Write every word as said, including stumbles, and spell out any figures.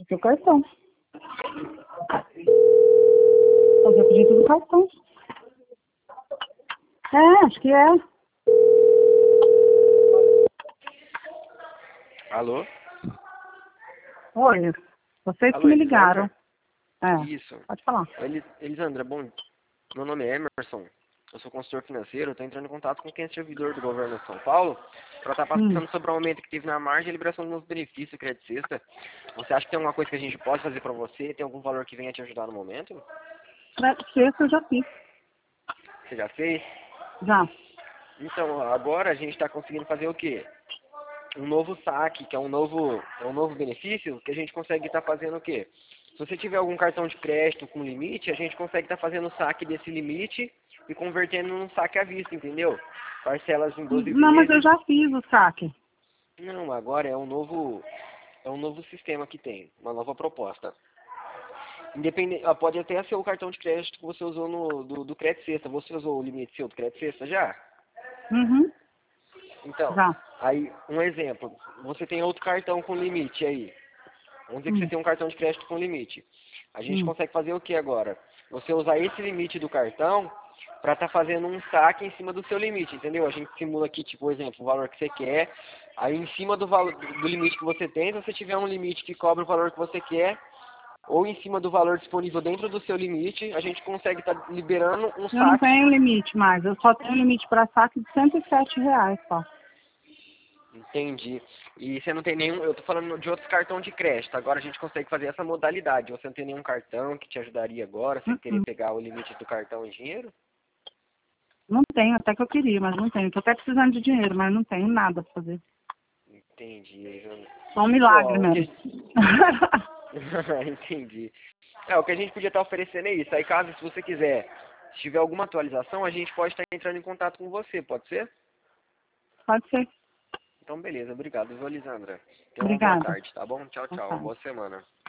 o seu cartão. Fazer o pedido do cartão. É, acho que é. Alô? Oi, vocês Alô, que me ligaram. Elisandra? É, Isso. pode falar. Elis Elisandra, bom, meu nome é Emerson, eu sou consultor financeiro, estou entrando em contato com quem é servidor do governo de São Paulo para estar Hum. passando sobre o aumento que teve na margem e liberação dos benefícios crédito sexta. Você acha que tem alguma coisa que a gente pode fazer para você? Tem algum valor que venha te ajudar no momento? Sexta eu já fiz. Você já fez? Já. Então, agora a gente está conseguindo fazer o quê? Um novo saque, que é um novo, é um novo benefício, que a gente consegue estar fazendo o quê? Se você tiver algum cartão de crédito com limite, a gente consegue estar fazendo o saque desse limite e convertendo num saque à vista, entendeu? Parcelas em doze Não, mas eu vezes. já fiz o saque. Não, agora é um novo, é um novo sistema que tem, uma nova proposta. Independente, ah, pode até ser o cartão de crédito que você usou no, do, do crédito sexta. Você usou o limite seu do crédito sexta já? Uhum. Então, Já. aí, um exemplo, você tem outro cartão com limite aí. Vamos dizer que você Hum. tem um cartão de crédito com limite. A gente Hum. consegue fazer o que agora? Você usar esse limite do cartão para estar fazendo um saque em cima do seu limite, entendeu? A gente simula aqui, tipo, por exemplo, o valor que você quer. Aí, em cima do, valor, do limite que você tem, se você tiver um limite que cobre o valor que você quer, ou em cima do valor disponível dentro do seu limite, a gente consegue estar liberando um Eu não saque. tenho limite mais. Eu só tenho limite para saque de cento e sete reais só. Entendi. E você não tem nenhum... Eu tô falando de outros cartões de crédito. Agora a gente consegue fazer essa modalidade. Você não tem nenhum cartão que te ajudaria agora, sem querer Uhum. pegar o limite do cartão em dinheiro? Não tenho, até que eu queria, mas não tenho. Tô até precisando de dinheiro, mas não tenho nada pra fazer. Entendi. Elisandra. Só um milagre Ó, o que... mesmo. Entendi. É, o que a gente podia estar oferecendo é isso. Aí caso, se você quiser, se tiver alguma atualização, a gente pode estar entrando em contato com você, pode ser? Pode ser. Então, beleza. Obrigado, viu, Elisandra? Tenha uma boa Obrigada. tarde, tá bom? Tchau, Boa tchau. tarde. Boa semana.